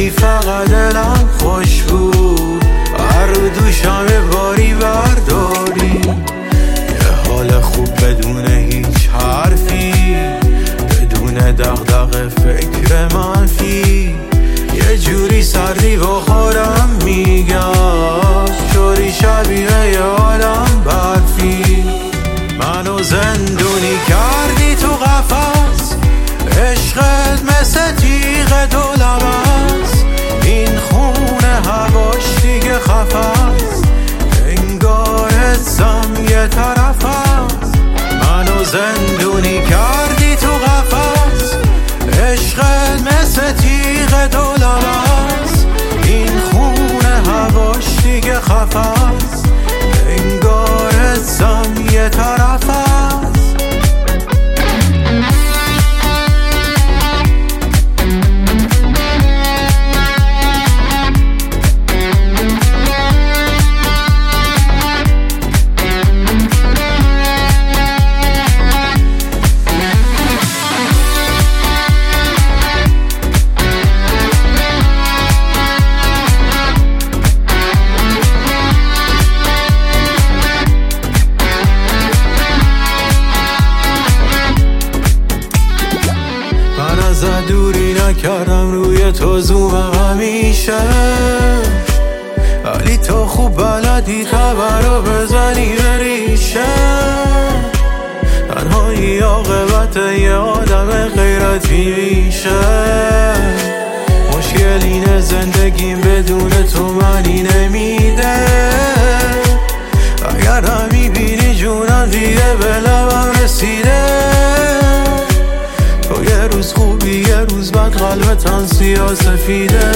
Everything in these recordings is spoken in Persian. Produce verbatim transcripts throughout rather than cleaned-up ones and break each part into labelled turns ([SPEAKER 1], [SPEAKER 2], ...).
[SPEAKER 1] یکی فقط دلم خوش بود، هر رو دوشم باری برداری، یه حال خوب بدون هیچ حرفی، بدون دغدغه فکر منفی، یه جوری سردی بخورم میگم جوری شبیه یه عالم برفی. منو زندونی کردی تو قفس، عشقت مثل تیغ دولم است، این خونه هواش دیگه خفست، انگار حسم یه طرف است. منو زندونی کردی تو قفس، عشقت مثل تیغ دولم است، این خونه هواش دیگه خفست، انگار حسم یه طرف است. ازت دوری نکردم روی تو زومم همیشه، ولی تو خوب بلدی خبر رو بزنی به ریشه. تنهایی عاقبت یه آدم غیرتی میشه، مشکل اینه زندگیم بدون تو معنی نمیده. اگر نمیبینی جونم دیگه به لبم رسیده، تو یه روز خوبی یه روز بعد قلبتم سیاه سفیده.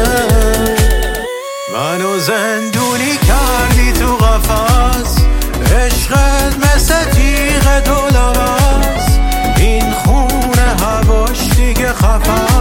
[SPEAKER 1] منو زندونی کردی تو قفس، عشقت مثل تیغ دولم است، این خونه هواش دیگه خفست.